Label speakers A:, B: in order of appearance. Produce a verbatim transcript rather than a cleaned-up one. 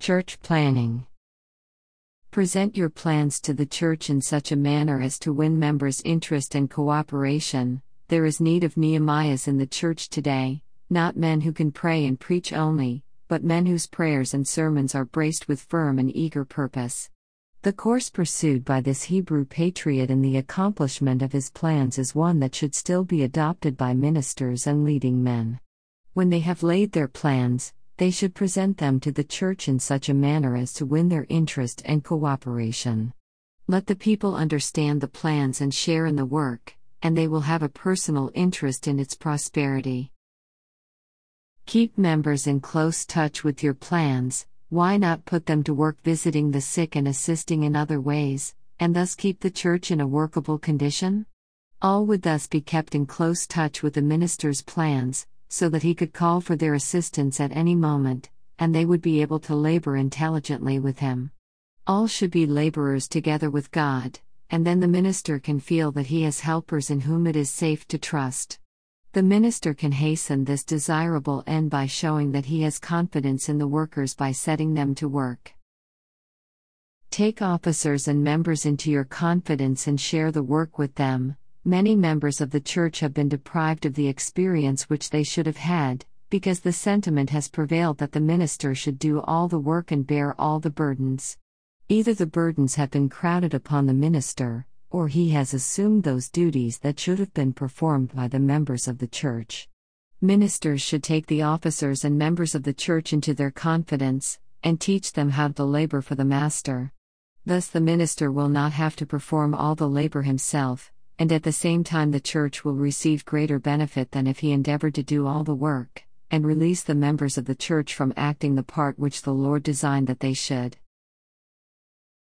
A: Church planning. Present your plans to the church in such a manner as to win members' interest and cooperation. There is need of Nehemiahs in the church today, not men who can pray and preach only, but men whose prayers and sermons are braced with firm and eager purpose. The course pursued by this Hebrew patriot in the accomplishment of his plans is one that should still be adopted by ministers and leading men. When they have laid their plans, they should present them to the church in such a manner as to win their interest and cooperation. Let the people understand the plans and share in the work, and they will have a personal interest in its prosperity. Keep members in close touch with your plans. Why not put them to work visiting the sick and assisting in other ways, and thus keep the church in a workable condition? All would thus be kept in close touch with the minister's plans, so that he could call for their assistance at any moment, and they would be able to labor intelligently with him. All should be laborers together with God, and then the minister can feel that he has helpers in whom it is safe to trust. The minister can hasten this desirable end by showing that he has confidence in the workers by setting them to work. Take officers and members into your confidence and share the work with them. Many members of the church have been deprived of the experience which they should have had, because the sentiment has prevailed that the minister should do all the work and bear all the burdens. Either the burdens have been crowded upon the minister, or he has assumed those duties that should have been performed by the members of the church. Ministers should take the officers and members of the church into their confidence, and teach them how to labor for the master. Thus the minister will not have to perform all the labor himself, and at the same time the church will receive greater benefit than if he endeavored to do all the work, and release the members of the church from acting the part which the Lord designed that they should.